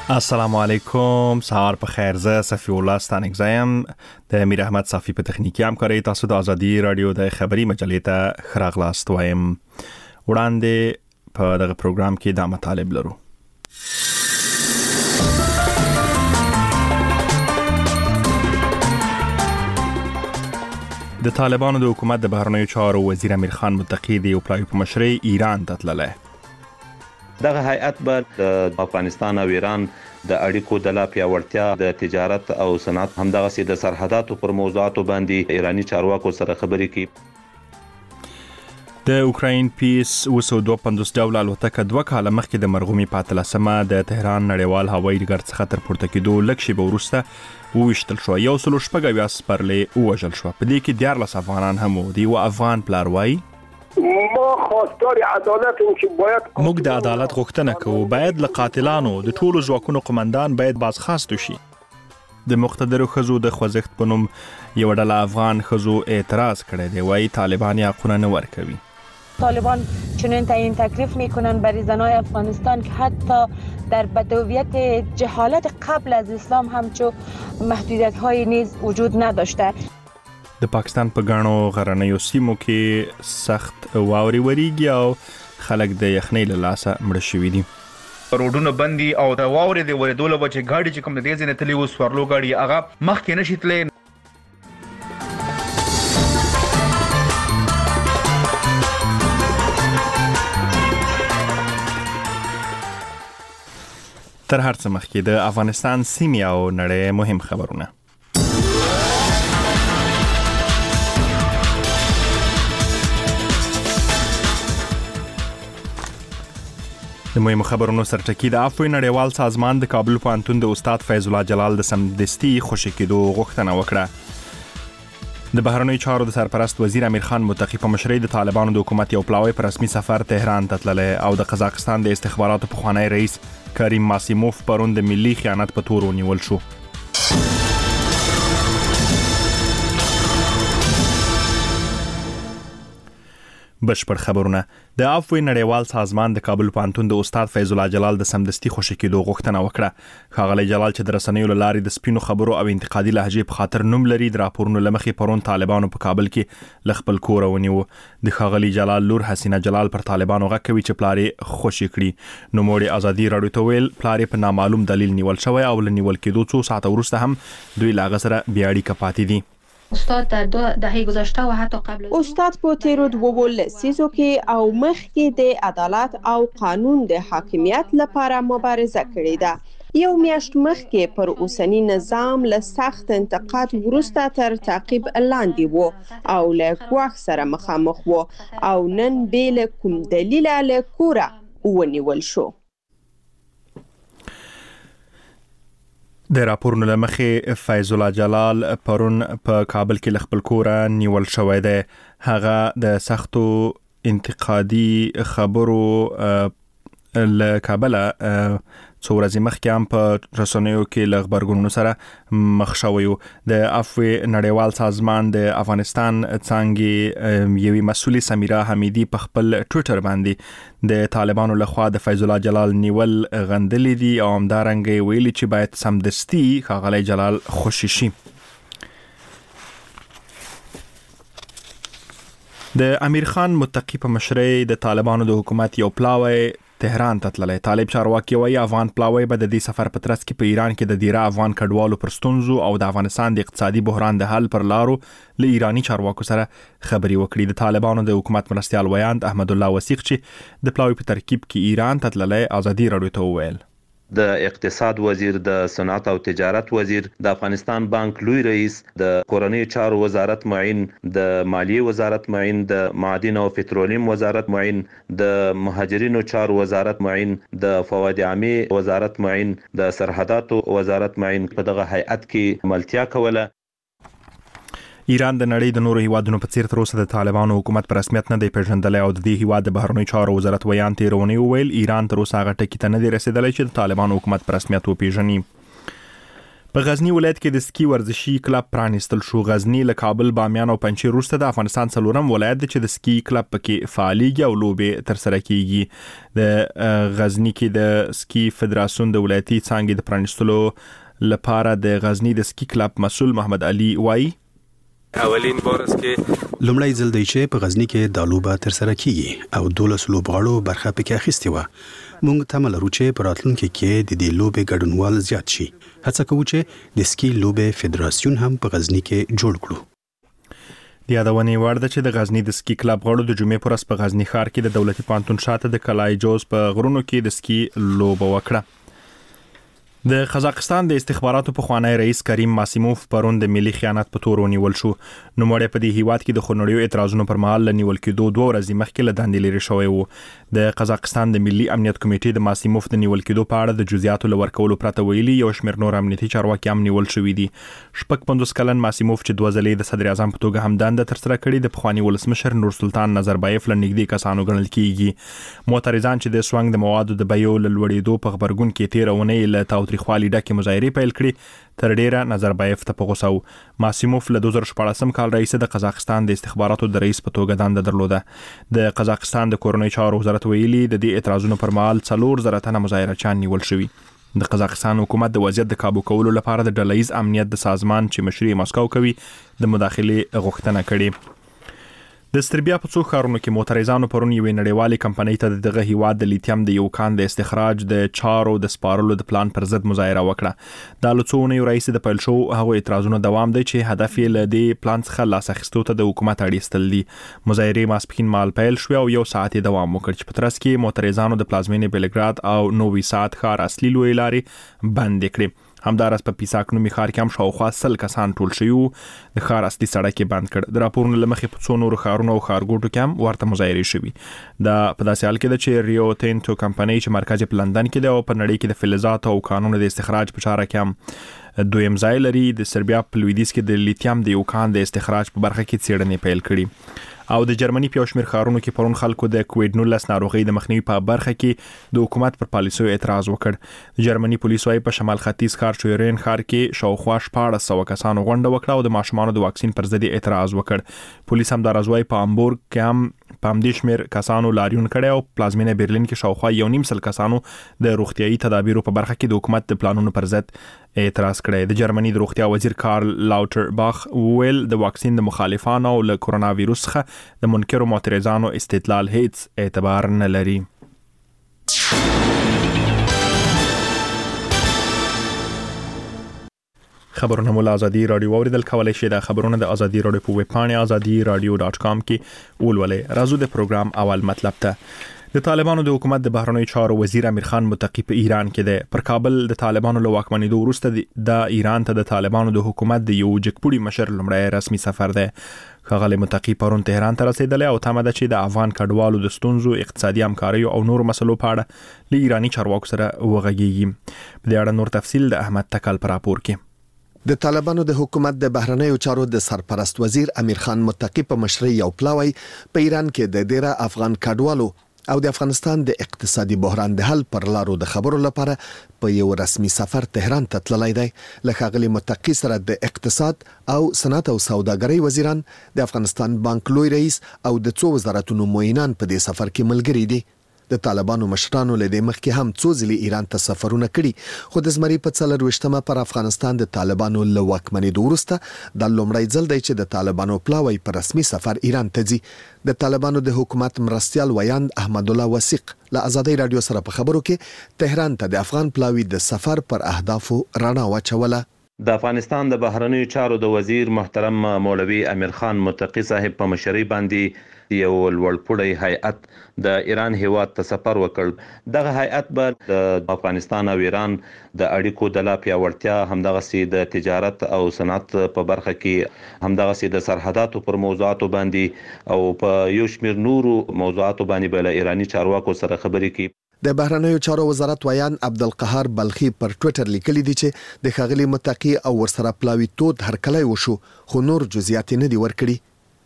السلام علیکم، سهار په خیر. زه صفی الله ستانکزایم د امیر احمد صافی په تخنیکی همکارۍ. تاسو د ازادي رادیو د خبری مجلې ته خراغلاست وایم. وړاندې په دغه پروګرام کې د مطالب لرو. د طالبانو د حکومت د بهرنیو چارو وزیر امیر خان متقی د یو پلای په مشرۍ ایران ته تللی. دغه هیئت به د افغانستان او ایران د اړیکو د لا پیاوړتیا د تجارت او صنعت همدغه سي د سرحداتو پر موضوعاتو باندې ایرانی چارواکو سره خبرې کوي. د اوکراین پیس 250 ډول الوتکه 2 کاله مخکې د مرغومي پاتلسمه د تهران نړیوال هوایي ډګر څخه تر پورته کېدو لږ شېبه وروسته وویشتل شو. 116 سپرلې ووژل شو. په دې کې 14 افغانان هم وو. دی و افغان پلار وایي ما خواستار عدالت هم چې باید موږ د عدالت غوښتنه کوو. باید له قاتلانو د ټولو ځواکونو قومندان باید بازخواست شي. د مقتدرو ښځو د خوځښت په نوم یو ډله افغان ښځو اعتراض کړی دی. وایي طالبان یې حقونه نه ورکوي. طالبان چنین تعیین تکلیف میکنن برای زنای افغانستان که حتی در بدویت جهالت قبل از اسلام همچو محدودیت های نیز وجود نداشته. د پاکستان په غاڼو غرنیو سیمو کې سخت واوري وریږي او خلک د یخنۍ له لاسه مړه شوي دي. روډونه بندي او د واوري د ورېدو له وجې ګاډي چې کوم د دې ځینې تلي و سوارلو ګاډي هغه مخکې نشي تللی. تر هر څه مخکې د افغانستان سیمې او نړۍ مهم خبرونه. د مهمو خبرونو سرټکی. د عفوي نړیوال سازمان د کابل پوهنتون د استاد فیض الله جلال د سمدستي خوشي کېدو غوښتنه وکړه. د بهرنیو چارو د سرپرست وزیر امیر خان متقی په مشرۍ د طالبانو د حکومت یو پلاوی په رسمي سفر تهران ته تللی او د قزاقستان د استخباراتو پخوانی رئیس کریم ماسیموف پرون د ملي خیانت په تور ونیول شو. بشپړ خبرونه. د عفوي نړیوال سازمان د کابل پوهنتون د استاد فیض الله جلال د سمدستي خوشي کېدو غوښتنه وکړه. ښاغلی جلال چې د رسنیو له لارې د سپینو خبرو او انتقادي لهجې په خاطر نوم لري، د راپورونو له مخې پرون طالبانو په کابل کې له خپل کوره ونیو. د ښاغلي جلال لور حسینه جلال پر طالبانو غږ کوي چې پلار یې خوشي کړي. نوموړي ازادي راډیو ته ویل پلار یې په نامعلوم دلیل نیول شوی او له نیول کېدو څو ساعته وروسته هم دوی له هغه سره بې اړیکه پاتې دي. استاد در 2 دهه گذشته و حتی قبل استاد په تیرو 2 لسیزو کې او مخکې د عدالت او قانون د حاکمیت لپاره مبارزه کړې ده. یو میاشت مخکې پر اوسنی نظام له سخت انتقاد وروسته تر تعقیب لاندې وو او له ګواښ سره مخامخ وو او نن بې له کوم دلیل له کوره ونیول شو. د راپورونو له مخې فیض الله جلال پرون په کابل کې له خپل کوره نیول شوی دی. هغه د سختو انتقادي خبرو له کابله څو ورځې مخکې هم په رسنیو کې له غبرګونونو سره مخ شوی و. د عفوي نړیوال سازمان د افغانستان څانګې یوې مسؤلې سمیرا حمیدي په خپل ټویټر باندې د طالبانو لخوا د فیض الله جلال نیول غندلې دي او همدارنګه ویلي چې باید سمدستي ښاغلی جلال خوشي شي. د امیر خان متقی په مشرۍ د طالبانو د حکومت یو پلاوی تهران ته تللی. طالب چارواکي وایي افغان پلاوی به د دې سفر په ترڅ کې په ایران کې د ډیره افغان کډوالو پر ستونزو او د افغانستان د اقتصادي بحران د حل پر لارو له ایرانی چارواکو سره خبرې وکړي. د طالبانو د حکومت مرستیال ویاند احمد الله وثیق چې د پلاوی په ترکیب کې ایران ته تللی ازادي راډیو ته وویل د اقتصاد وزیر، د صنعت او تجارت وزیر، د افغانستان بانک لوی رئیس، د کورنۍ چارو وزارت معین، د مالیې وزارت معین، د معادن او پټرولیم وزارت معین، د مهاجرینو چارو وزارت معین، د فواید عامه وزارت معین، د سرحداتو وزارت معین په دغه هیئت کې ملتیا کوله. ایران د نړۍ د نورو هیوادونو په څیر تر اوسه د طالبانو حکومت په رسمیت نه دی پیژندلی او د دې هیواد د بهرنیو چارو وزارت ویان تیرونی وویل ایران تر اوسه هغه ټکي ته نه دی رسیدلی چې د طالبانو حکومت په رسمیت وپیژني. په غزنی ولایت کې د سکی ورزشي کلب پرانیستل شو. غزنی له کابل، بامیان او پنجشیر وروسته د افغانستان څلورم ولایت دی چې د سکی کلب پکې فعالیږي او لوبې ترسره کیږي. د غزنی کې د سکی فدراسیون د ولایتي څانګې د پرانیستلو لپاره د غزنی د سکی کلب مسؤل محمد علي وایي اولین بارس کې لومړی ځل دی چې په غزنی کې د لوبه ترسره کیږي او 12 لوبغاړو برخه پکې اخیستې و. موږ تمه لرو چې په راتلونکي کې د دې لوبې ګډونوال زیات شي. هڅه کوو چې د سکی لوبې فدراسیون هم په غزنی کې جوړ کړو. د یادونې وړ ده چې د غزنی د سکی کلب غړو د جمعې پر ورځ په غزنی ښار کې د دولتي پانتون شاته د کلای جوز په غرونو کې د سکی لوبه وکړه. د قزاقستان د استخباراتو پخوانی رئیس کریم ماسیموف پرون د ملي خیانت په تور ونیول شو. نوموړی په دې هیواد کې د خونړیو اعتراضونو پر مهال له نیول کېدو 2 ورځې مخکې له دندې لرې شوی و. د قزاقستان د ملي امنیت کمیټې د ماسیموف د نیول کېدو په اړه د جزئیاتو لور کولو پرته ویلي یو شمېر نور امنیتي چارواکي هم نیول شوي دي. 55 کلن ماسیموف چې 2 ځلې د صدر اعظم په توګه هم دنده ترسره کړې د پخوانی ولسمشر نور سلطان نظربایف له نږدې کسانو ګڼل کیږي. معترضان چې د سوانګ د موادو د بیو له لوړېدو په خبرګون کې تیرونه له تاوتریخوالي ډکې مظاهرې پیل کړې تر ډیره نظربایف ته په غوسه و. ماسیموف له 2014 کال رئیس د قزاقستان د استخباراتو د رئیس په توګه دنده درلوده. د قزاقستان د کورنۍ چارو وزارت ویلي د دې اعتراضونو پر مهال 4,000 تنه مظاهرچیان نیول شوي. د قزاقستان حکومت د وضعیت د کابو کولو لپاره د ډله‌ییز امنیت د سازمان چې مشري مسکو کوي د مداخله غوښتنه کړې. د سربیا په څو ښارونو کې معترضانو پرون یوې نړیوالې کمپنۍ ته دغه هیواد د لیتیم د یو کان د استخراج د چارو د سپارلو د پلان پر ضد مظاهره وکړه. د لڅونه یو رئیس د پیل شو هغه اعتراضونو دوام دی چې هدف یې له دې پلان څخه لاس اخیستو ته د حکومت اړیستل دي. مظاهرې ماسپښین مال پیل شو او 1 ساعت دوام وکړ چې په ترڅ کې معترضانو د پلازمینې بلګراد او نووي ساد ښار اصلي لوی لارې بند کړې. همدارس په پیساک نومي ښار کې هم شاوخوا 100 کسان ټول شوي وو. د ښار اصلي سړک یې بند کړ. د راپورونو له مخې په څو نورو ښارونو او ښارګوټو کې هم ورته مظاهرې شوي. دا په داسې حال کې ده چې ریو تینټو کمپنۍ چې مرکز په لندن کې ده او په نړۍ کې د فلزاتو او کانونو د استخراج په چاره کې هم دویم ځای لري، د سربیا په لویدیځ کې د لیتیم د یو کان د استخراج په برخه کې څېړنې پیل کړي. او د جرمني په شمیر ښارونو کې پرون خلکو د کووډ-19 ناروغي د مخنیوي په برخه کې د حکومت پر پالیسیو اعتراض وکړ. د جرمني پولیسو په شمال ختیځ ښار شویرین ښار کې شاوخوا 1400 کسانو غونډه وکړه او د ماشومانو د واکسین پر ضد اعتراض وکړ. پولیس هم د راځوي په امبورګ کې هم په همدې شمیر کسانو لاریون کړي او پلازمینه برلین کې شاوخوا 1.5 کسانو د روغتيایي تدابیرو په برخه کې د حکومت د پلانونو پر ضد اعتراض کړی. د جرمني د روغتیا وزیر کارل لاوټرباخ ویل د واکسین د مخالفانو او له کورونا وایروس څخه د منکرو معترضانو استدلال هیڅ اعتبار نه لري. خبرونه مول ازادي رادیو اوریدل کولای شي. د خبرونه د ازادي رادیو په ویب پاڼه azadiradio.com کې ولولئ. راځو د پروګرام اول مطلب ته. د طالبانو د حکومت د بهرنیو چارو وزیر امیر خان متقی په ایران کې دی. پر کابل د طالبانو له واکمنېدو وروسته د ایران ته د طالبانو د حکومت د یو جګپوړي مشر لومړی رسمي سفر دی. ښاغلی متقی پرون تهران ته رسیدلی او تمه ده چې د افغان کډوالو د ستونزو، اقتصادي همکاریو او نورو مسلو په اړه له ایرانی چارواکو سره وغږیږي. په دې اړه نور تفصیل د احمد تکل پر راپور کې. د طالبانو د حکومت د بهرنیو چارو د سرپرست وزیر امیر خان متقی په مشرۍ یو پلاوی په ایران کې د ډیره افغان کډوالو او د افغانستان د اقتصادي بحران د حل پر لارو د خبرو لپاره په یو رسمي سفر تهران ته تللی دی. له ښاغلي متقی سره د اقتصاد او صنعت او سوداګرۍ وزیران، د افغانستان بانک لوی رئیس او د څو وزارتونو معینان په دې سفر کې ملګري دي. د طالبانو مشرانو له دې مخکې هم څو ځلې ایران ته سفرونه کړي، خو د زمري په 24مه پر افغانستان د طالبانو له واکمنېدو وروسته د لومړی ځل دی چې د طالبانو پلاوی په رسمي سفر ایران ته ځي. د طالبانو د حکومت مرستیال ویاند احمد الله وثیق له ازادي رادیو سره په خبرو کې تهران ته د افغان پلاوی د سفر پر اهدافو رڼا واچوله. د افغانستان د بهرنیو چارو د وزیر محترم مولوي امیر خان متقی صاحب په مشرۍ باندې یو لوړپوړی هیئت د ایران هیواد ته سفر وکړ. دغه هیئت به د افغانستان او ایران د اړیکو د لا پیاوړتیا، همدغسې د تجارت او صنعت په برخه کې، همدغسې د سرحداتو پر موضوعاتو باندې او په یو شمېر نورو موضوعاتو باندې به له ایرانی چارواکو سره خبرې کوي. د بهرنیو چارو وزارت ویان عبدالقهار بلخي پر ټوئیټر لیکلي دي چې د ښاغلي متقی او ورسره پلاوی تود هرکلی وشو، خو نور جزئیات نه دي ورکړي.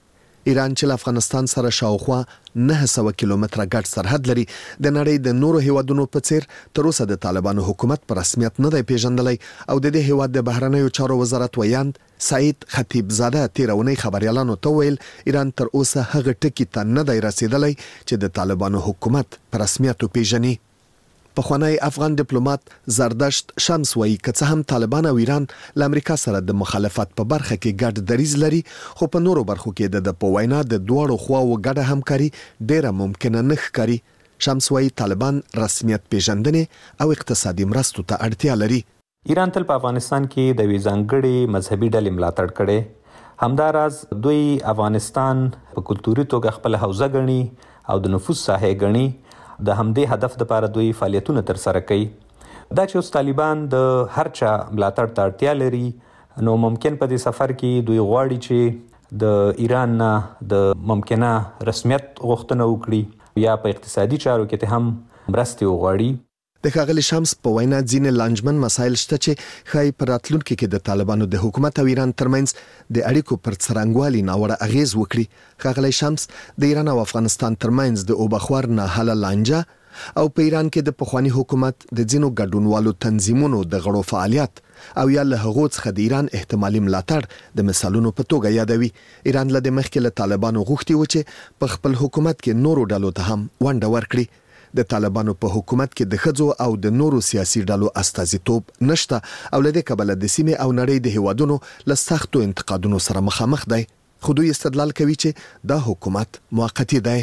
ایران چې له افغانستان سره شاوخوا 900 کیلومتره ګډ سرحد لري د نړۍ د نورو هیوادونو په څیر تر اوسه د طالبانو حکومت په رسمیت نه دی پیژندلی او د دې هیواد د بهرنیو چارو وزارت ویاند سعید خطیب زاده تیرونی خبريالانو ته ویل ایران تر اوسه هغه ټکی ته نه دی رسیدلی چې د طالبانو حکومت په رسمیت پیژني. پخوانی افغان ډیپلوماټ زردشت شمس وایي که څه هم طالبان او ایران له امریکا سره د مخالفت په برخه کې ګډ دریځ لري خو په نورو برخو کې د په وینا د دوړو خواو ګډه همکاري ډیره ممکنه نه ښکاري. شمس وایي طالبان رسمیت پیژندنې او اقتصادي مرستو ته اړتیا لري. ایران تل په افغانستان کې د ځانګړي مذهبي ډلې ملاتړ کړي. همداراز دوی افغانستان په کلتوري توګه خپل حوزه ګڼي او د نفوذ ساحه ګڼي. د همدې هدف لپاره دوی فعالیتونه تر سره کوي. دا چې اوس طالبان د هر چا ملاتړ ته اړتیا لري نو ممکن په دې سفر کې دوی غواړي چې د ایران نه د ممکنه رسمیت غوښتنه وکړي یا په اقتصادي چارو کې هم مرستې وغواړي. د ښاغلي شمس په وینا ځینې لانجمن مسایل شته چې ښایي په راتلونکي کې د طالبانو د حکومت او ایران ترمنځ د اړیکو پر څرنګوالي ناوړه اغیز وکړي. ښاغلي شمس د ایران او افغانستان ترمنځ د اوبخور نه حل لانجه او په ایران کې د پخوانی حکومت د ځینو ګډونوالو تنظیمونو د غړو فعالیت او یا له هغو څخه د ایران احتمالي ملاتړ د مثالونو په توګه یادوي. ایران له مخکې له طالبانو غوښتي و چې په خپل حکومت کې نورو ډلو ته هم ونډه ورکړي. د طالبانو په حکومت کې د ښځو او د نورو سیاسي ډلو استازیتوب نشته او له دې کبله د سیمې او نړۍ د هیوادونو له سختو انتقادونو سره مخامخ دی. خو دوی استدلال کوي چې دا حکومت موقتی دی.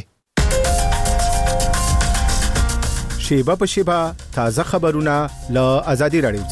شیبه په شیبه تازه خبرونه له آزادي رادیو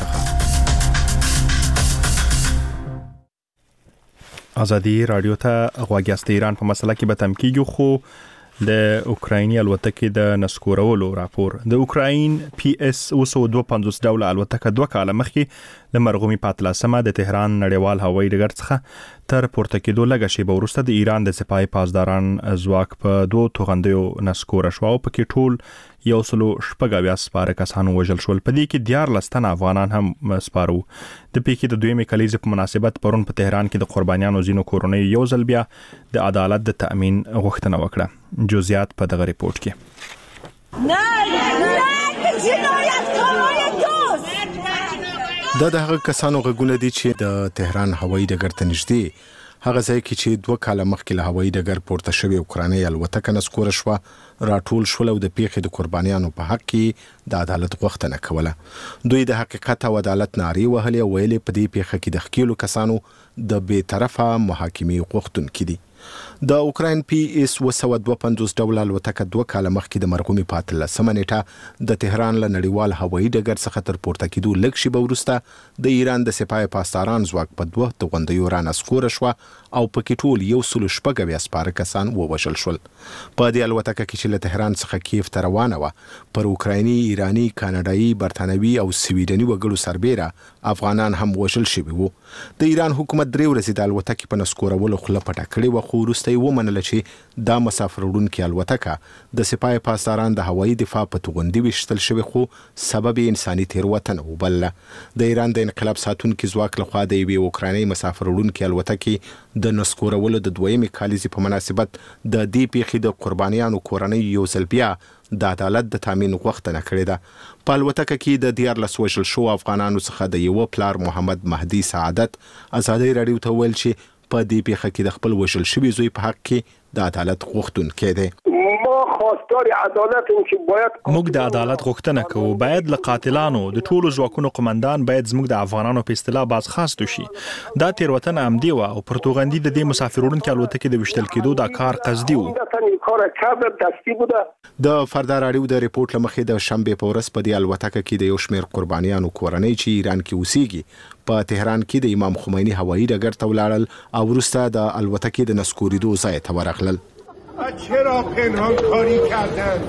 څخه. آزادي رادیو ته غواګیاست. ایران په مسله کې به تم کیږي خو د اوکرایني الوتکې د نسکورولو راپور د اوکراین پی اس 250 ډوله الوتکه 2 کاله مخکې د مرغومي پاتلاسمه د تهران نړیوال هوایي ډګر څخه تر پورته کېدو لږه شیبه وروسته د ایران د سپاه پاسداران ځواک په 2 توغندیو نسکور شو او پکې ټول 180 سپاره کسان وژل شول. په دې کې 14 تنه افغانان هم سپارو. د پیکې د دویمې کلیزې په مناسبت پرون په تهران کې د قربانیانو زینو کورونې یو ځل بیا د عدالت د تأمین غوښتنه وکړه. جزئیات په دغه ریپورت کې. دا د هغه کسانو غږونه دي چې د تهران هوایي ډګر ته نږدې هغه ځای کې چې 2 کاله مخکې له هوایي ډګر پورته شوی اوکرایني الوتکه نسکور شو راټول شول او د پیښې د قربانیانو په حق کې د عدالت غوښتنه کوله. دوی د حقیقت او عدالت نارې وهلې او ویلې په دې پیښه کې د ښکېلو کسانو د بې طرفه محاکمې غوښتونکي دي. د اوکراین پی اس 250 ډوله الوتکه 2 کاله مخکې د مرغومي پاتلاسمه نیټه د تهران له نړیوال هوایي ډګر څخه تر پورته کېدو لږ شیبه وروسته د ایران د سپاه پاسداران ځواک په 2 توغندیو رانسکور شو او پکې ټول 180 سپاره کسان ووژل شول. په دې الوتکه کې چې له تهران څخه کیف ته روانه و پر اوکرایني، ایراني، کاناډایي، برتانوي او سویډني وګړو سربېره افغانان هم وژل شوي وو. د ایران حکومت 3 ورځې د الوتکې په نسکورولو خوله پټه کړې وه خو وروسته یې ومنله چې دا مسافر وړونکې الوتکه د سپاه پاسداران د هوایي دفاع په توغندي ویشتل شوې خو سبب یې انساني تېروتنه وبلله. د ایران د انقلاب ساتونکي ځواک لخوا د یوې اوکرایني مسافر وړونکې الوتکې د نسکورولو د 2مې کالیزې په مناسبت د دې پیښې د قربانیانو کورنۍ یو ځل بیا د عدالت د تامین غوښتنه کړې ده. په الوتکه کې د 14 وژل شوو افغانانو څخه د یو پلار محمد مهدي سعادت آزادي رادیو ته ویل چې په دې پیښه کې د خپل وژل شوي زوی په حق کې د عدالت غوښتونکی دی. موږ د عدالت غوښتنه کوو. باید له قاتلانو د ټولو ځواکونو قومندان باید زموږ د افغانانو په اصطلاح باز خاص شي. دا تیروتنه عمدي و او پر توغندي د دې مسافر وړونکو الوتکې د وشتل کېدو دا کار قصدي و. د فردا راډیو د ریپورت لمخې د شنبه په ورځ په دې الوتکه کې د یو شمېر قربانیانو کورنۍ چې ایران کې اوسېږي په تهران کې د امام خمیني هوایي ډګر ته ولاړل او وروسته د الوتکې د نسکورېدو ځای ته ورغلل. چرا پنهان کاری کردن؟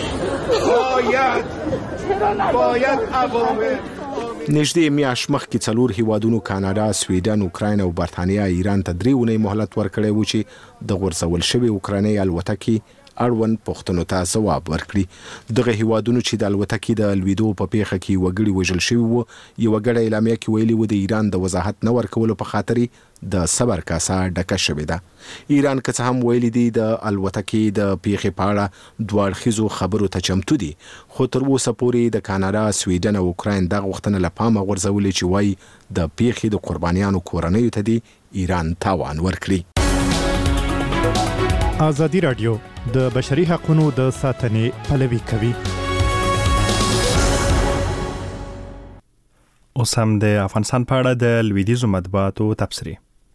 باید عوامل نږدې میاشت مخکې 4 هیوادونو کاناډا، سویډن، اوکراین او برتانیا ایران ته 3 اونۍ مهلت ورکړی و چې د غورځول شوې اوکرایني الوتکې اړوند پوښتنو ته ځواب ورکړي. دغه هیوادونو چې د الوتکې د لویدو په پیښه کې وګړي وژل شوي وو، یو غړی اعلامیه کې ویلي و د ایران د وضاحت نه ورکولو په خاطر د صبر کاسه ډکه شوې ده. ایران که څه هم ویلي دي د الوتکې د پیښې په اړه دوه اړخیزو خبرو ته چمتو دي، خو تر اوسه پورې د کاناډا، سویډن او اوکراین دغه غوښتنه له پامه غورځولې چې وایي د پیښې د قربانیانو کورنیو ته دی ایران تاوان ورکړي. ازادي راډیو د بشري حقوقو د ساتنې پلوي کوي. اوس هم د افغانستان په اړه د لویدیځو مطبوعاتو تبصرې.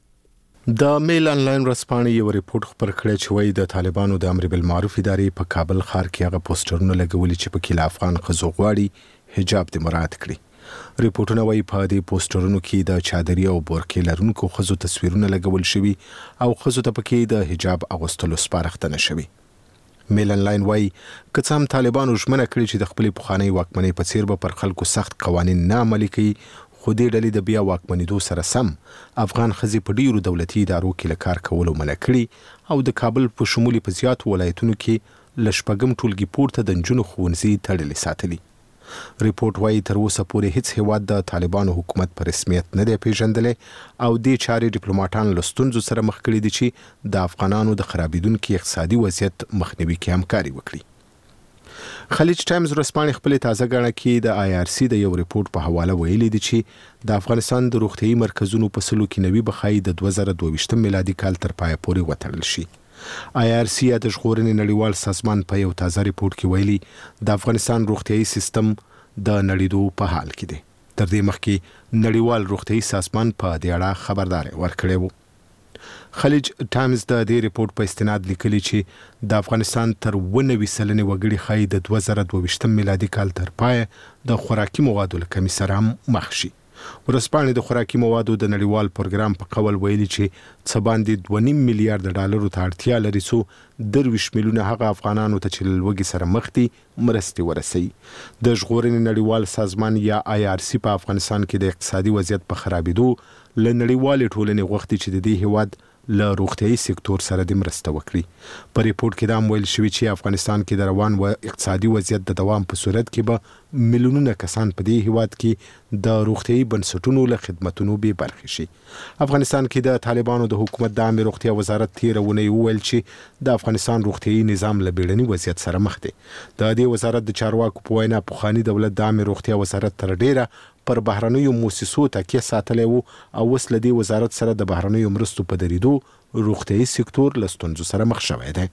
د میل انلاین ورځپاڼې یو ریپورت خبر کړی چې وایي د طالبانو د امر بالمعروف ادارې په کابل ښار کې هغه پوسټرونه لګولي چې پکې له افغان ښځو غواړي حجاب دې مراعات کړي. ریپورتونه وایي په دې پوسټرونو کې د چادري او بورکې لرونکو ښځو تصویرونه لګول شوي او ښځو ته پکې د حجاب اغوستلو سپارښتنه شوي. میل انلاین وایي که څه هم طالبانو ژمنه کړې چې د خپلې پخوانۍ واکمنۍ په څیر به پر خلکو سخت قوانین نه عملي کوي، خو دې ډلې د بیا واکمنېدو سره سم افغان ښځې په ډیرو دولتي ادارو کې له کار کولو منع کړي او د کابل په شمولي په زیاتو ولایتونو کې له شپږم ټولګي پورته د نجونو ښوونځي تړلي ساتلي. ریپورت وایي تر اوسه پورې هیڅ هیواد د طالبانو حکومت په رسمیت نه دی پیژندلی او دې چارې ډیپلوماټان له ستونزو سره مخ کړي دي چې د افغانانو د خرابېدونکي اقتصادي وضعیت مخنیوي کې همکاري وکړي. خلیج ټایمز ورځپاڼې خپل تازه غاڼه کې د IRC د یو ریپورت په حواله ویلي دي چې د افغانستان د روغتيایي مرکزونو په سلو کې نوي بخای د 2022 میلادي کال تر پای پورې وتړل شي. IRC د ژغورنې نړیوال سازمان په یو تازه ریپورت کې ویلي د افغانستان روغتيایي سیستم د نړیدو په حال کې دی. تر دې مخکې نړیوال روغتيایي سازمان په دې اړه خبرداري ورکړې و. خلیج ټایمز د دې ریپورت په استناد لیکلي چې د افغانستان تر 90% وګړي خای د 2022 میلادي کال تر پای د خوراکي موادو له کمی سره مخ شي. ورځپاڼې د خوراکي موادو د نړیوال پروګرام په قول ویلي چې څه باندې 2.5 میلیارډ ډالرو ته اړتیا لري څو 23 میلیونه هغه افغانانو ته چې لوږې سره مخ دي مرستې ورسوي. د ژغورنې نړیوال سازمان یا IRC په افغانستان کې د اقتصادي وضعیت په خرابېدو له نړیوالې ټولنې غوښتي چې د دې هیواد له روغتيایي سکتور سره د مرسته وکړي. په ریپورت کې دا هم ویل شوی چې افغانستان کې د روان و اقتصادي وضعیت د دوام په صورت کې به میلیونونه کسان په دې هیواد کې د روغتيایي بنسټونو له خدماتو به برخه شي. افغانستان کې د طالبانو د حکومت د عامه روغتیا وزارت تیرونه ویل چې د افغانستان روغتيایي نظام له بیړني وضعیت سره مخ دی. د دې وزارت د چارواکو په وینا پخوانی دولت د عامه روغتیا وزارت تر ډیره پر بهرنیو مؤسسو تکیه ساتلی وو او اوس له دې وزارت سره د بهرنیو مرستو په دریدو روغتيایي سکتور له ستونزو سره مخ شوی دی.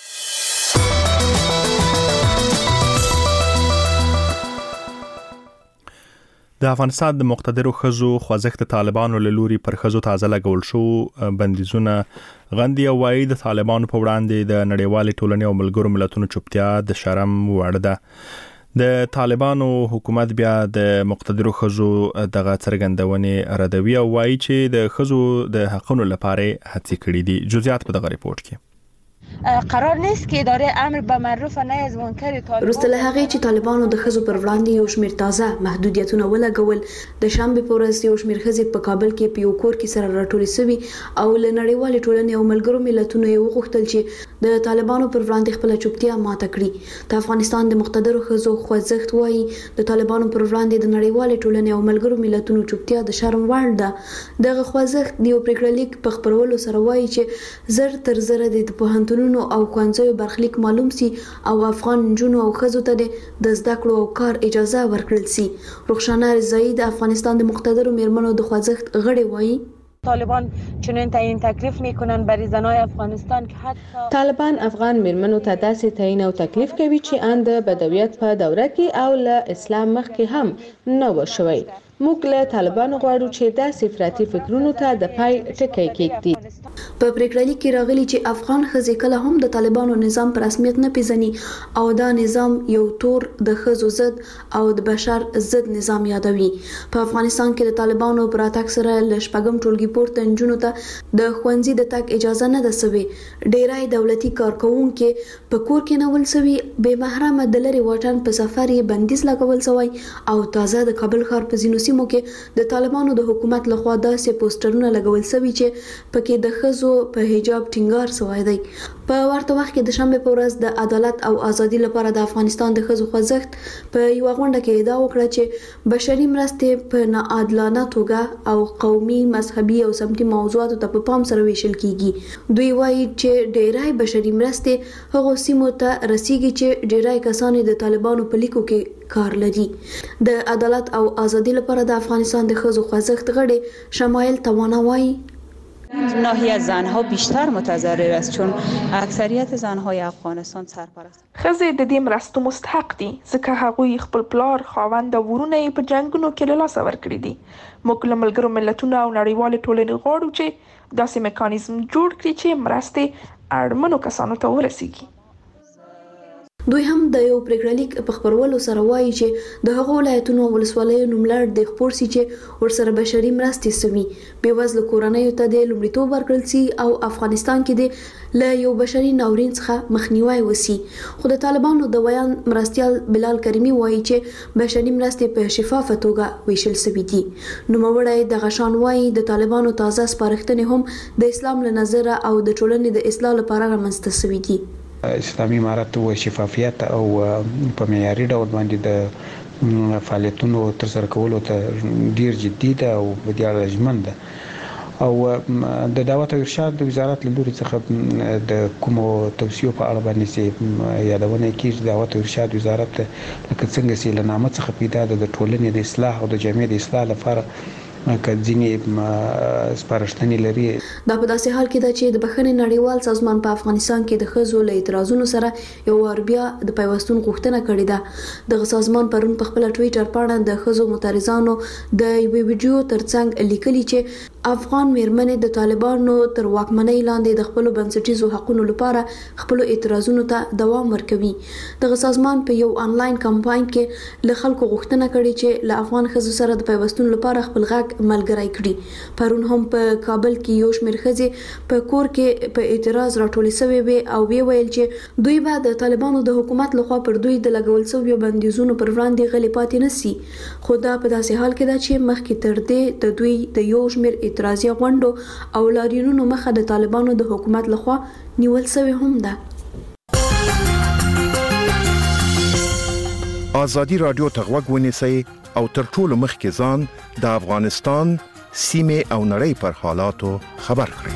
د افغانستان د مقتدرو ښځو خوځښت طالبانو له لوري پر ښځو تازه لګول شو بندیزونه غندي او وايي د طالبانو په وړاندې د نړیوالې ټولنې او ملګرو ملتونو چوپتیا د شرم وړ ده. د طالبانو حکومت بیا د مقتدرو ښځو دغه څرګندونې ردوي او وايي چې د ښځو د حقونو لپاره هڅې کړې دي. جزئیات په دغه ریپورت کې قرار نیست که اداره امر به معروف و نهی از منکر طالبان وروسته له هغې چې طالبانو د ښځو پر وړاندې یو شمېر تازه محدودیتونه ولګول، د شنبې په ورځ یو شمېر ښځې په کابل کې په یو کور کې سره راټولې شوي او له نړیوالې ټولنې او ملګرو ملتونو یې وغوښتل چې د طالبانو پر وړاندې خپله چوپتیا ماته کړي. د افغانستان د مقتدرو ښځو خوځښت وایي د طالبانو پر وړاندې د نړیوالې ټولنې او ملګرو ملتونو چوپتیا د شرم وړ ده. دغه خوځښت د یو پریکړه لیک په خپرولو سره وایي چې زر تر زره د پوهنتونونو او ښوونځیو برخلیک معلوم سي او افغان نجونو او ښځو ته د زده کړو او کار اجازه ورکړل سي. رخشانه رضایی د افغانستان د مقتدرو میرمنو د خوځښت غړي وایي طالبان چنین تعیین تکلیف میکنن برای زنای افغانستان که حتی طالبان افغان میرمنو ته داسې تعیین او تکلیف کوي چې ان د بدویت په دوره کې او له اسلام مخکې هم نه و شوی. موږ له طالبانو غواړو چې داسې افراطي فکرونو ته د پای ټکی کېږدي. په پریکړه لیک کې راغلي چې افغان ښځې کله هم د طالبانو نظام په رسمیت نه پیژني او دا نظام یو تور د ښځو ضد او د بشر ضد نظام یادوي. په افغانستان کې د طالبانو پر راتګ سره له شپږم ټولګي پورته نجونو ته د ښوونځي د تګ اجازه نه ده سوې. ډیری دولتي کارکوونکي په کور کې نول سوي، بې محرمه د لرې واټن په سفر یې بندیز لګول سوی او تازه د کابل ښار په ځینو سیمو کې د طالبانو د حکومت لخوا داسې پوسټرونه لګول سوي چې پکې د ښځو خزو په حجاب ټینګار سوی دی. په ورته وخت کې د شنبه په ورځ د عدالت او ازادي لپاره د افغانستان د خزو خوځښت په یو غونډه کې ادعا وکړه چې بشري مرستې په ناعادلانه توګه او قومي، مذهبي او سمتي موضوعاتو ته په پام سره ویشل کیږي. دوی وایي چې ډیرای بشري مرستې هغو سیمو ته رسیږي چې ډیرای کسان د طالبانو په لیکو کې کار لري. د عدالت او ازادي لپاره د افغانستان د خزو خوځښت غړي شمایل توانا وایي ناحیه زنها بیشتر متضرر است چون اکثریت زنهای افغانستان سرپرست. ښځې د دې مرستو مستحق دي ځکه هغوی خپل پلار، خاوند او ورونه یې په جنگونو کې له لاسه ورکړي دي. موږ له ملګرو ملتونو او نړیوالې ټولنې غواړو چې داسې میکانیزم جوړ کړي چې مرستې اړمنو کسانو ته ورسیږي. دوی هم د یو پریکړلیک په خبرولو سره وایي چې د هغو ولایتونو او ولسوالیو نوملړ د خپور سي چې ورسره بشري مرستې سوي بې وزله کورنیو ته د لومړیتوب ورکړل سي او افغانستان کې د له یو بشري ناورین څخه مخنیوي وسی. خو د طالبانو د ویان مرستيال بلال کریمی وایي چې بشري مرستې په شفافه توګه ویشل سوي دي. نو موړی د غشان وایي د طالبانو تازه سپارښتنې هم د اسلام له نظره او د ټولنې د اصلاح لپاره رامنځته سوي دي. اسلامي امارت او شفافیت او په معیاري ډول باندې د فعالیتونو تر سره کولو ته ډیر جدي ده او په دې اړه ژمن ده او د دعوت او ارشاد د وزارت له لوري څخه د کومو توصیو په اړه باندې چې یادونه کیږي دعوت او ارشاد وزارت لکه څنګه چې له نامه څخه پیدا ده د ټولنې د اصلاح او د جامعې د اصلاح لپاره کځینی سپارښتنې لري. دا په داسې حال کې ده چې د بخښنې نړیوال سازمان په افغانستان کې د خزو له اعتراضونو سره یو ور بیا د پیوستون غوښتنه کړې ده. د سازمان پرون په خپل ټوئیټر باندې د خزو معترضانو د یو ویډیو ترڅنګ لیکلي چې افغان میرمنې د طالبانو تر واکمنۍ لاندې د خپل بنسټیزو حقوقو لپاره خپل اعتراضونو ته دوام ورکوي. د سازمان په یو آنلاین کمپاین کې له خلکو غوښتنه کړې چې له افغان خزو سره د پیوستون لپاره خپل غږ ملګری کړي. پرون هم په کابل کې یو شمېر ښځې په کور کې په اعتراض راټولې شوې وې او ویل چې دوی به د طالبانو د حکومت لخوا پر دوی د لګول شویو بندیزونو پر وړاندې غلې پاتې نشي. خو دا په داسې حال کې ده چې مخکې تر دې د دوی د یو شمېر اعتراضي غونډو او لاریونونو مخه د طالبانو د حکومت لخوا نیول شوی هم ده. آزادی رادیو ته غوږ ونیسئ او تر ټولو مخکې ځان د افغانستان سیمې او نړۍ پر حالاتو خبر کړئ.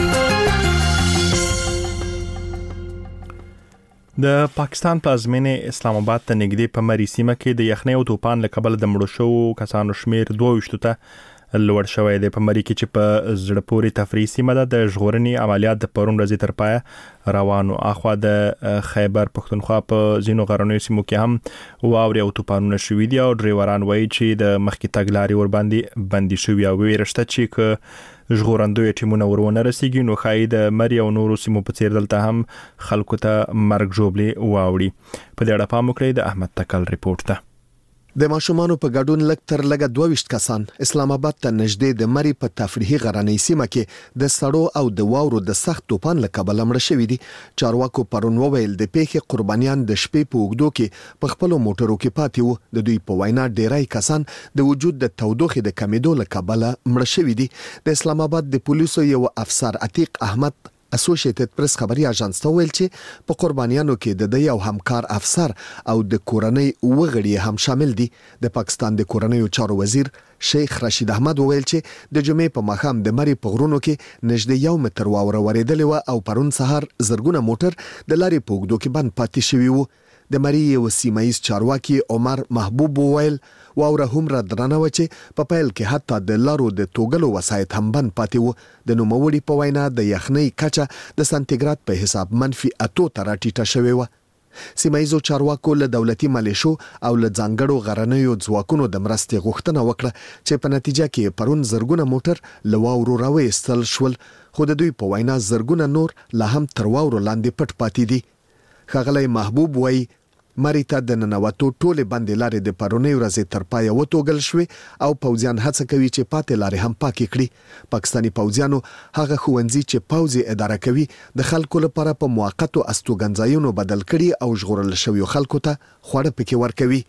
د پاکستان پلازمینې اسلام آباد ته نږدې په مری سیمه کې د یخنۍ او طوفان له کبله د مړو شوو کسانو شمیر 22 ته لوړ شوی دی. په مری کې چې په زړه پورې تفریحي سیمه ده د ژغورنې عملیات د پرون ورځې تر پایه روانو. اخوا د خیبر پښتونخوا په ځینو غرنیو سیمو کې هم واورې او طوفانونه شوي دي او ډریوران وایي چې د مخکې تګ لارې ورباندې بندي شوي او ویرشته چې که ژغورندوی ټیمونه ورونه رسیږي نو ښایي د مری او نورو سیمو په څیر دلته هم خلکو ته مرګ ژوبلې واوړي. په دې اړه پام وکړئ. د احمد تکل ریپورت ده. د ماشومانو په ګډون لږ تر لږه 22 کسان اسلام آباد ته نږدې د مری په تفریحي غرنۍ سیمه کې د سړو او د واورو د سخت طوفان له کبله مړه شوي دي. چارواکو پرون وویل د پیښې قربانیان د شپې په اوږدو کې په خپل موټرو کې پاتې وو. د دوی په وینا ډیری کسان د وجود د تودوخې د کمیدو له کبله مړه شوي دي. د اسلام آباد د پولیسو یو افسر عتیق احمد اسوسییټډ پریس خبري اژانس ته ویل چې په قربانیانو کې د یو همکار افسر او د کورنۍ وګړي هم شامل دي. د پاکستان د کورنۍ چارو وزیر شیخ رشید احمد ویل چې د جمعې په ماښام د مری په غرونو کې نږدې 1 متر واوره ورېدلې و او پرون سهار زرګونه موټر د لارې په اوږدو کې بند پاتې شوي وو. د مری یو سیمایي چارواکي عمر محبوب ویل واوره هم را درنه و چې په پیل کې حتی د لارو د توګلو وسایط هم بند پاتې وو. د نوموړي په وینا د یخنۍ کچه د سانتیګراد په حساب -8 ته راټیټه شوې و. سیمایزو چارواکو له دولتي مالیشو او له ځانګړو غرنیو ځواکونو د مرستې غوښتنه وکړه چې په نتیجه کې پرون زرګونه موټر له واورو راوېستل شول. خو د دوی په وینا زرګونه نور لا هم تر واورو لاندې پټ پاتې دي. ښاغلی محبوب وایي مری ته د ننوتو ټولې بندې لارې د پرونۍ ورځې تر پایه وتوګل شوې او پوځیان هڅه کوي چې پاتې لارې هم پاکې کړي. پاکستاني پوځیانو هغه ښوونځي چې پوځ اداره کوي د خلکو لپاره په موقتو استوګنځایونو بدل کړي او ژغورل شویو خلکو ته خواړه پکې ورکوي.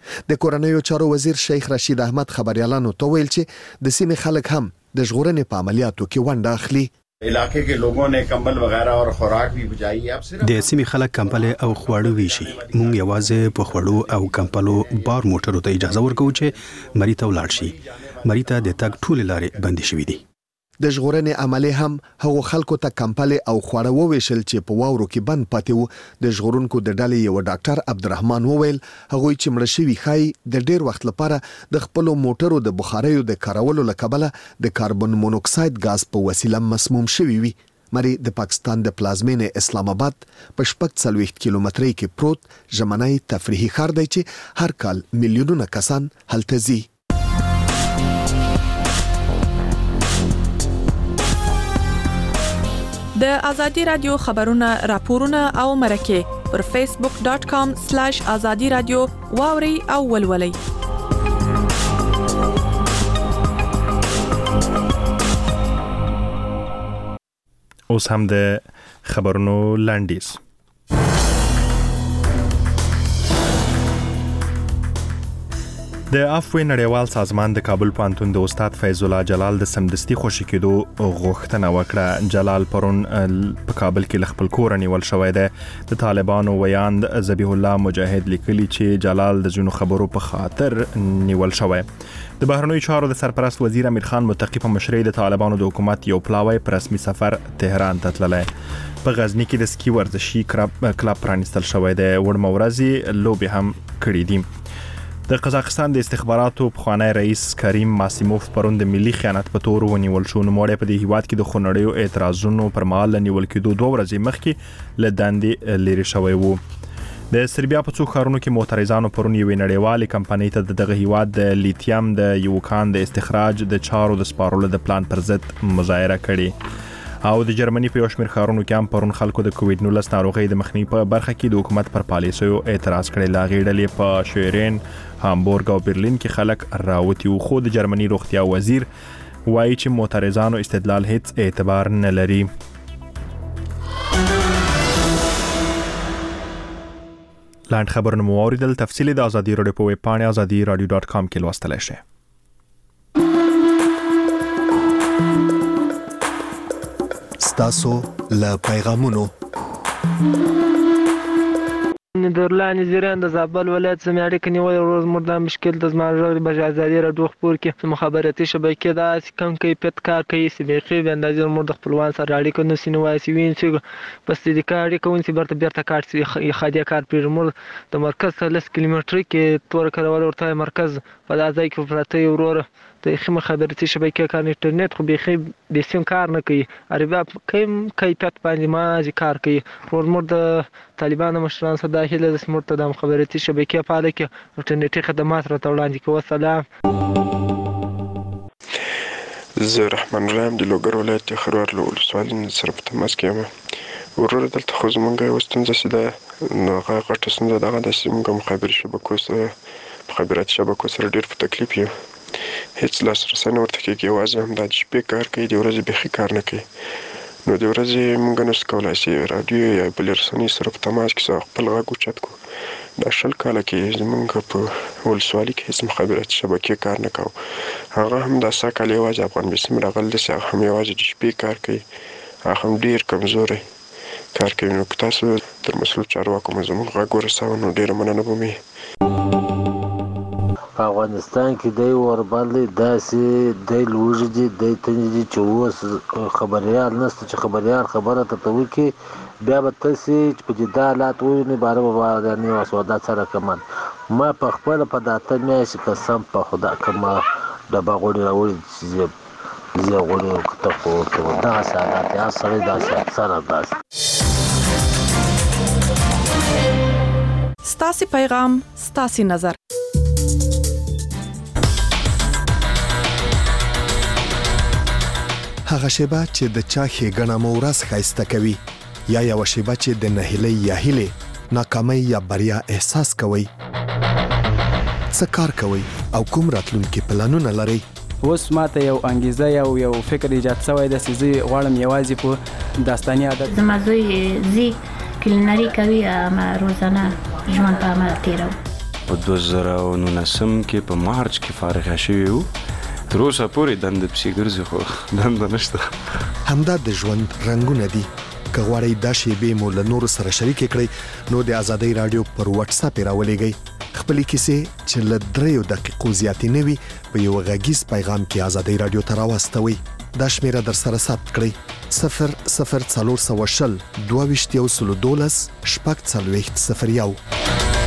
د کورنیو چارو وزیر شیخ رشید احمد خبريالانو ته ویل چې د سیمې خلک هم د ژغورنې په عملیاتو کې ونډه اخلي. इलाके के लोगों ने कंबल वगैरह और खुराक भी भिजाई है। अब सिर्फ د سیمې خلک کمبل او خواړه ویشي. مونږ یوازې په خواړو او کمبلو بار موټرو ته اجازه ورکوو چې مری ته ولاړ شي. مری ته د تګ ټول لارې بندې شوې دي. د ژغورنې عملې هم هغو خلکو ته کمپل او خواړه وویشل چې په واورو کې بند پاتې وو. د ژغورونکو د ډلې یو ډاکټر عبدالرحمن وویل هغوی چې مړه شوي ښایي د ډیر وخت لپاره د خپلو موټرو د بخاریو د کارولو له کبله د کاربن مونوکساید غاز په وسیله مسموم شوي وي. مری د پاکستان د پلازمینې اسلام آباد په 40 کیلومترۍ کې پروت ژمنی تفریحي ښار دی چې هر کال میلیونونه کسان هلته ځي. د ازادي رادیو خبرونه راپورونه او مرکه پر facebook.com/azadi radio واوري او ولولي. اوس هم د خبرونو لاندیز. د افوی نړیوال سازمان د کابل پوهنتون د استاد فیض الله جلال د سمدستي خوشی کېدو غوښتنه وکړه. جلال پرون په کابل کې خپل کور نیول شوی دی. د طالبانو ویاند ذبیح الله مجاهد لیکلی چې جلال د جنو خبرو په خاطر نیول شوی. د بهرنیو چارو د سرپرست وزیر امیر خان متقی په مشرۍ د طالبانو د حکومت یو پلاوی پر رسمي سفر تهران ته تللی. په غزنی کې د سکی ورزشي کلب پرانستل شوی دی. وړمه ورځې لوبې هم کړې دي. د قزاقستان د استخباراتو پخوانی رئیس کریم ماسیموف پرون د ملي خیانت په تور ونیول شو. نوموړی په دې هیواد کې د خونړیو اعتراضونو پر مهال نیول کېدو 2 ورځې مخکې له دندې لرې شوی وو. د سربیا په څو ښارونو کې معترضانو پرون یوې نړیوالې کمپنۍ ته دغه هیواد د لیتیم د یوکان د استخراج د چارو د سپارلو د پلان پر ضد مظاهره کړې. او د جرمني په یو شمېر ښارونو کې هم پرون خلکو د کووډ 19 ناروغۍ د مخنیوي په برخه کې د حکومت پر پالیسیو اعتراض کړی. لا غېډلې په شویرین، هامبورګ او برلین کې خلک راوتی او خو د جرمني روغتیا وزیر وایي چې معترضانو استدلال هیڅ اعتبار نه لري. لاند خبرونه مو اوریدل. تفصیلی د ازادي رادیو په ویب پاڼه azadi.radio.com کې لوستلی شئ. ستاسو له پیغامونو نیدرلند زیران د زابل ولایت سمې اړیکې نیول روز مردا مشکل د زمانږ به ازادي رادیو خبر کې مخابراتي شبکې د کم کیفیت کار کوي چې به به اندازې مرد خپلوان سره اړیکه نه سینوي سوین چې بس د کار اړیکه ونسي برته بیرته کار چې خادي کار پیرمر د مرکز 30 کیلومتر کې تور کارول ورته مرکز په ځای کې پراته ورور د خمه خبرتي شبکې کار انټرنیټ خو به د سیم کار نه کوي. عربه کم کیفیت باندې ما کار کوي. ورمر د طالبانو مشران سره داخله د سمرته د خبرتي شبکې په اړه کې انټرنیټي خدمات راته وړاندې کوي. سلام، زه رحمان رحیم د لوګر ولایت خروار له ولسوالۍ سره په تماس کې یم. ورور دلته خو زمونږ یو ستونزه چې د غټه ستونزه دغه د زمونږ مخابراتي شبکو سره ډېر په تکلیف یم. هیڅ لاسرسی نه ورته کېږي. یوازې هم دا د شپې کار کوي، د ورځې بیخي کار نه کوي. نو د ورځې موږ نشو کولی چې راډیو یا بلې رسنۍ سره په تماس کې خپل غږ اوچت کړو. دا 20 کاله کې زموږ په ولسوالۍ کې هیڅ مخابراتي شبکې کار نه کوو. هغه هم دا 100 کاله یوازې افغان بسم راغلی دی چې هغه هم یوازې د شپې کار کوي. هغه هم ډېر کمزوری کار کوي. نو که تاسو تر مسؤل چارواکو مو زموږ غږ ورسوه نو ډېره مننه به مې. په افغانستان کې دی ورباندې داسې دی لوږې دي دی تنې دي چې اوس خبریال نشته چې خبریال خبره ته وکړي بیا به تاسې چې په دې حالات ووینئ باره به باندې وسودا سره کمن. ما په خپله په دا اته میاشتې قسم په خدا که ما ډبه غوړي راوړي چې زه غوړي ورته خو ورته دغسې حالات هر سړی داسې اکثره داسې. ستاسې پیغام ستاسې نظر. هغه شیبه چې د چا ښېګڼه مو ورځ ښایسته کوي یا یوه شیبه چې د نهیلۍ یا هیلې ناکامۍ یا بریا احساس کوئ. څه کار کوئ او کوم راتلونکي پلانونه لرئ؟ اوس ماته یو انګیزه یو فکر ایجاد شوی دی چې زه غواړم یوازې په داستاني عادت زما زوی زی کلینري کوي اما روزانه ژوند په عمل تیرو. په 2019 کې په مارچ کې فارغ شوی وو تر اوسه پورې دند پسې ګرځي خو دند نشته. همدا د ژوند رنگونه دي. که غواړئ دا شیبې مو له نورو سره شریک کړئ نو د آزادۍ رادیو پر واتس اپ راولېږئ. خپلې کیسې چې له 3 دقیقو زیاتې نه وي په یو غږیز پیغام کې آزادۍ رادیو ته راواستوئ. دا شمیره در سره ثبت کړئ 00420 22 12 شپږ 40 01.